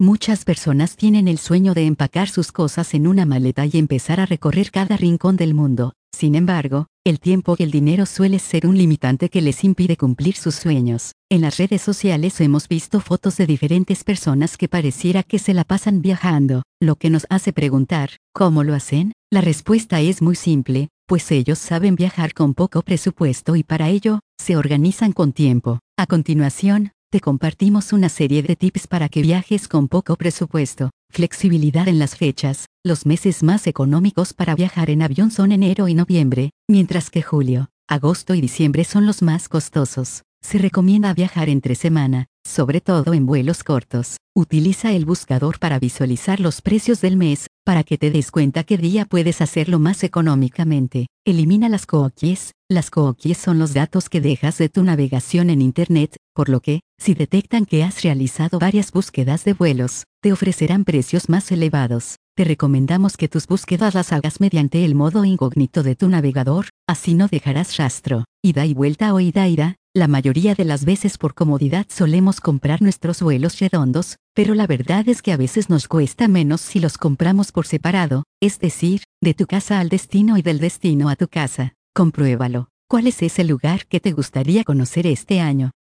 Muchas personas tienen el sueño de empacar sus cosas en una maleta y empezar a recorrer cada rincón del mundo. Sin embargo, el tiempo y el dinero suele ser un limitante que les impide cumplir sus sueños. En las redes sociales hemos visto fotos de diferentes personas que pareciera que se la pasan viajando, lo que nos hace preguntar, ¿cómo lo hacen? La respuesta es muy simple, pues ellos saben viajar con poco presupuesto y para ello, se organizan con tiempo. A continuación, te compartimos una serie de tips para que viajes con poco presupuesto. Flexibilidad en las fechas. Los meses más económicos para viajar en avión son enero y noviembre, mientras que julio, agosto y diciembre son los más costosos. Se recomienda viajar entre semana, sobre todo en vuelos cortos. Utiliza el buscador para visualizar los precios del mes, para que te des cuenta qué día puedes hacerlo más económicamente. Elimina las cookies. Las cookies son los datos que dejas de tu navegación en Internet, por lo que, si detectan que has realizado varias búsquedas de vuelos, te ofrecerán precios más elevados. Te recomendamos que tus búsquedas las hagas mediante el modo incógnito de tu navegador, así no dejarás rastro. Ida y vuelta o ida. La mayoría de las veces por comodidad solemos comprar nuestros vuelos redondos, pero la verdad es que a veces nos cuesta menos si los compramos por separado, es decir, de tu casa al destino y del destino a tu casa. Compruébalo. ¿Cuál es ese lugar que te gustaría conocer este año?